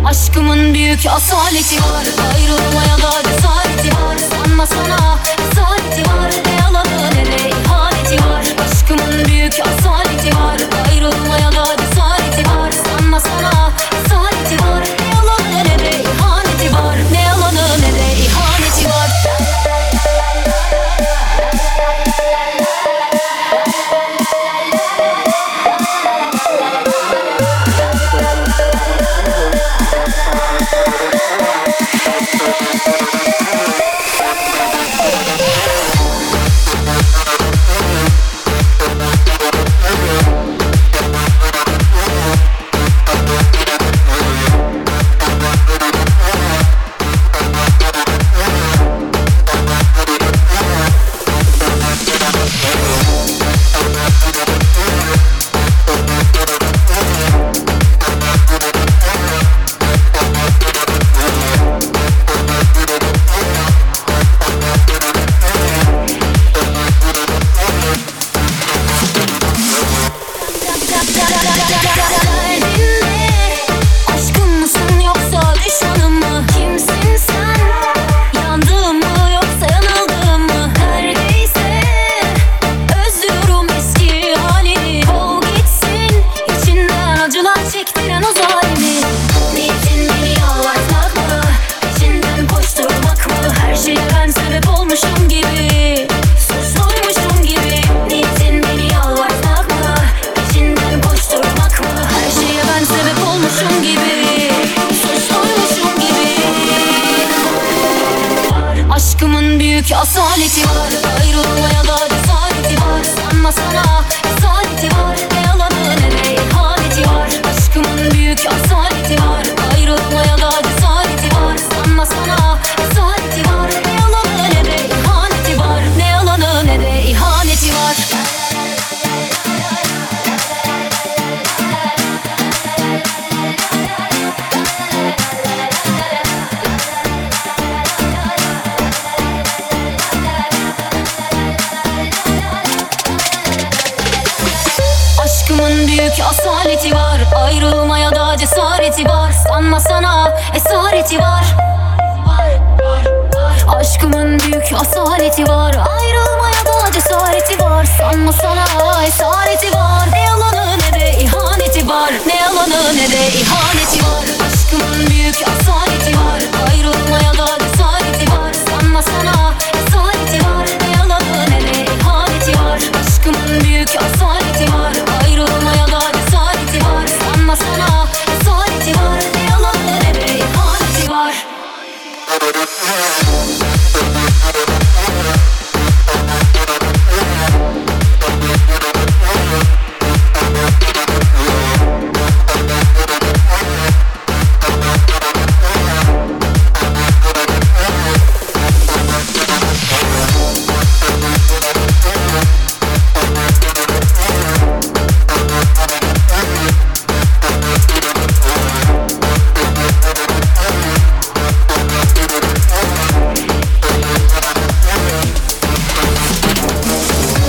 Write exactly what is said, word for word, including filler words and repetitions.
Aşkımın büyük asaleti var, ayrılmaya da cesareti var. Sanma sana esareti var, ne yalanı ne de ihaneti var. Aşkımın büyük asaleti var, ayrılmaya da cesareti var. Sanma sana esareti var, ne yalanı ne de ihaneti var. Ne yalanı ne de ihaneti var. Aşkımın büyük asaleti var, ayrılmaya da cesareti var. Sanma sana esareti var, ne yalanı ne de ihaneti var. Aşkımın büyük asaleti var, ayrılmaya da cesareti var. Sanma sana esareti var, ne yalanı ne de ihaneti var. Ne yalanı ne de ihaneti var. Aşkımın büyük asaleti var, ayrılmaya da cesareti var. Sanma sana esareti var. Aşkımın büyük asaleti var, ayrılmaya da cesareti var. Sanma sana esareti var, ne yalanı ne de ihaneti var. Ne yalanı ne de ihaneti var.